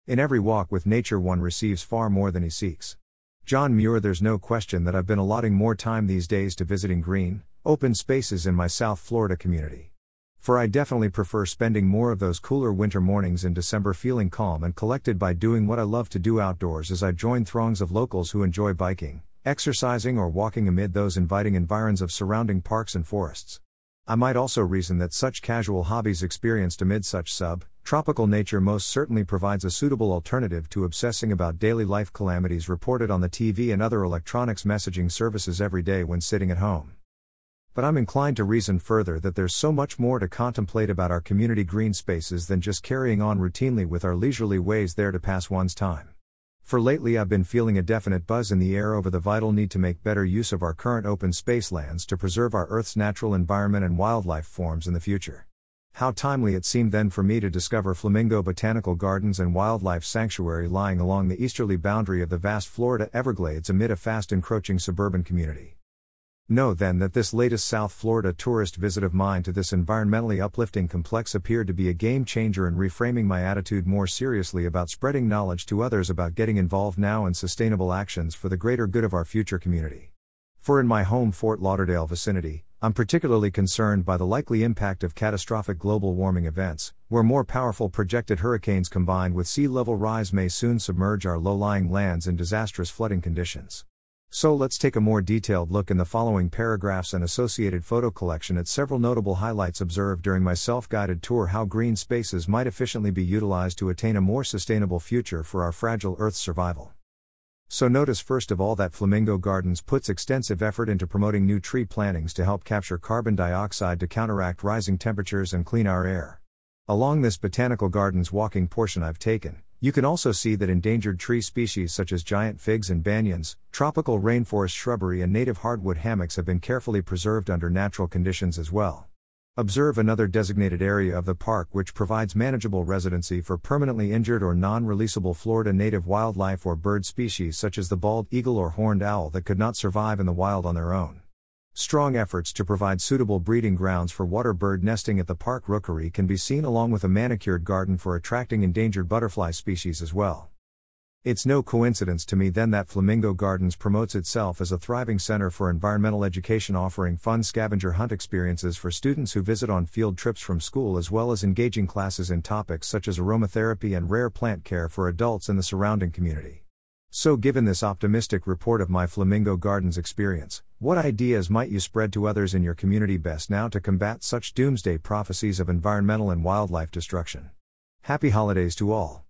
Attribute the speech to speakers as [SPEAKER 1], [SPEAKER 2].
[SPEAKER 1] In every walk with nature one receives far more than he seeks. John Muir. There's no question that I've been allotting more time these days to visiting green, open spaces in my South Florida community. For I definitely prefer spending more of those cooler winter mornings in December feeling calm and collected by doing what I love to do outdoors as I join throngs of locals who enjoy biking, exercising or walking amid those inviting environs of surrounding parks and forests. I might also reason that such casual hobbies experienced amid such tropical nature most certainly provides a suitable alternative to obsessing about daily life calamities reported on the TV and other electronics messaging services every day when sitting at home. But I'm inclined to reason further that there's so much more to contemplate about our community green spaces than just carrying on routinely with our leisurely ways there to pass one's time. For lately I've been feeling a definite buzz in the air over the vital need to make better use of our current open space lands to preserve our Earth's natural environment and wildlife forms in the future. How timely it seemed then for me to discover Flamingo Botanical Gardens and Wildlife Sanctuary lying along the easterly boundary of the vast Florida Everglades amid a fast encroaching suburban community. Know then that this latest South Florida tourist visit of mine to this environmentally uplifting complex appeared to be a game changer in reframing my attitude more seriously about spreading knowledge to others about getting involved now in sustainable actions for the greater good of our future community. For in my home Fort Lauderdale vicinity, I'm particularly concerned by the likely impact of catastrophic global warming events, where more powerful projected hurricanes combined with sea level rise may soon submerge our low-lying lands in disastrous flooding conditions. So let's take a more detailed look in the following paragraphs and associated photo collection at several notable highlights observed during my self-guided tour how green spaces might efficiently be utilized to attain a more sustainable future for our fragile Earth's survival. So notice first of all that Flamingo Gardens puts extensive effort into promoting new tree plantings to help capture carbon dioxide to counteract rising temperatures and clean our air. Along this botanical gardens walking portion I've taken, you can also see that endangered tree species such as giant figs and banyans, tropical rainforest shrubbery and native hardwood hammocks have been carefully preserved under natural conditions as well. Observe another designated area of the park which provides manageable residency for permanently injured or non-releasable Florida native wildlife or bird species such as the bald eagle or horned owl that could not survive in the wild on their own. Strong efforts to provide suitable breeding grounds for water bird nesting at the park rookery can be seen along with a manicured garden for attracting endangered butterfly species as well. It's no coincidence to me then that Flamingo Gardens promotes itself as a thriving center for environmental education offering fun scavenger hunt experiences for students who visit on field trips from school as well as engaging classes in topics such as aromatherapy and rare plant care for adults in the surrounding community. So given this optimistic report of my Flamingo Gardens experience, what ideas might you spread to others in your community best now to combat such doomsday prophecies of environmental and wildlife destruction? Happy holidays to all.